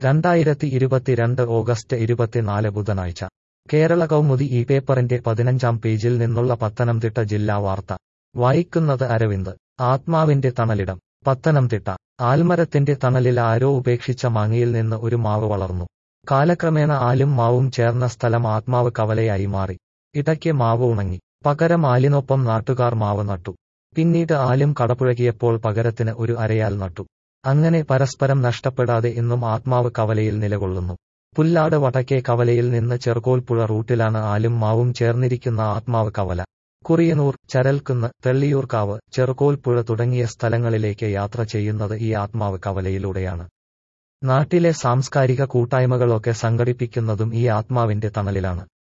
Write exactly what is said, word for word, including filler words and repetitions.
രണ്ടായിരത്തി ഇരുപത്തിരണ്ട് ഓഗസ്റ്റ് ഇരുപത്തിനാല് ബുധനാഴ്ച കേരള കൗമുദി ഈ പേപ്പറിന്റെ പതിനഞ്ചാം പേജിൽ നിന്നുള്ള പത്തനംതിട്ട ജില്ലാ വാർത്ത വായിക്കുന്നത് അരവിന്ദ്. ആത്മാവിന്റെ തണലിടം. പത്തനംതിട്ട. ആൽമരത്തിന്റെ തണലിൽ ആരോ ഉപേക്ഷിച്ച മാങ്ങയിൽ നിന്ന് ഒരു മാവ് വളർന്നു. കാലക്രമേണ ആലും മാവും ചേർന്ന സ്ഥലം ആത്മാവ് കവലയായി മാറി. ഇടയ്ക്ക് മാവ് ഉണങ്ങി. പകരം ആലിനൊപ്പം നാട്ടുകാർ മാവ് നട്ടു. പിന്നീട് ആലും കടപുഴകിയപ്പോൾ പകരത്തിന് ഒരു അരയാൽ നട്ടു. അങ്ങനെ പരസ്പരം നഷ്ടപ്പെടാതെ ഇന്നും ആത്മാവ് കവലയിൽ നിലകൊള്ളുന്നു. പുല്ലാട് വടക്കേ കവലയിൽ നിന്ന് ചെർകോൽപ്പുഴ റൂട്ടിലാണ് ആലും മാവും ചേർന്നിരിക്കുന്ന ആത്മാവ് കവല. കുറിയനൂർ, ചരൽക്കുന്ന്, തെള്ളിയൂർക്കാവ്, ചെറുകോൽപ്പുഴ തുടങ്ങിയ സ്ഥലങ്ങളിലേക്ക് യാത്ര ചെയ്യുന്നത് ഈ ആത്മാവ് കവലയിലൂടെയാണ്. നാട്ടിലെ സാംസ്കാരിക കൂട്ടായ്മകളൊക്കെ സംഘടിപ്പിക്കുന്നതും ഈ ആത്മാവിന്റെ തണലിലാണ്.